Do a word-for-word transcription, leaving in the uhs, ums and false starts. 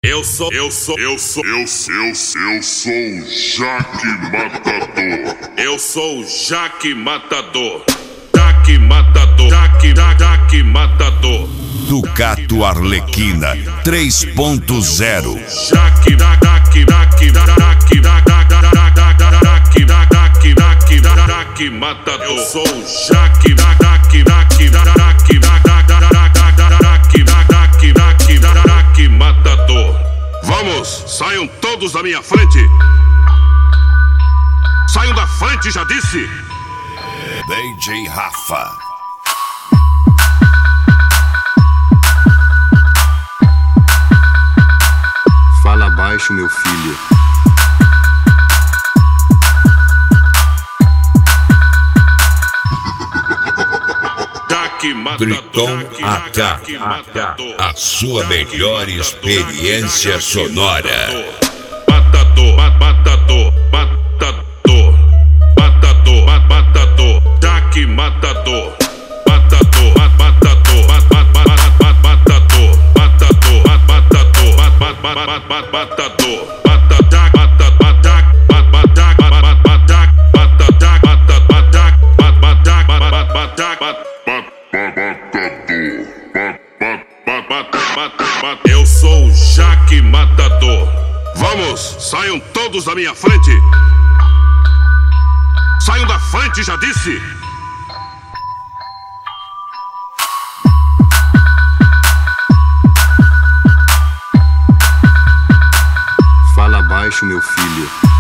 Eu sou, eu sou, eu sou, eu sou, eu sou, eu sou o Jaque Matador. Eu sou o Jaque Matador. Jaque Matador, Jaque, Jaque Matador. Ducato Arlequina três ponto zero. Jaque, Jaque, Jaque, Jaque, Jaque, Jaque, Jaque, Jaque Matador. Eu sou o Jaque, Jaque, Jaque, Jaque, Jaque, Jaque Matador. Vamos, saiam todos da minha frente. Saiam da frente, já disse. D J Rafa. Fala baixo, meu filho. Triton A K, a sua melhor experiência sonora. Matador, matador, matador, matador, matador, Jaque Matador, matador, matador, matador, matador, matador, matador. Eu sou o Jaque Matador. Vamos, saiam todos da minha frente. Saiam da frente, já disse. Fala baixo, meu filho.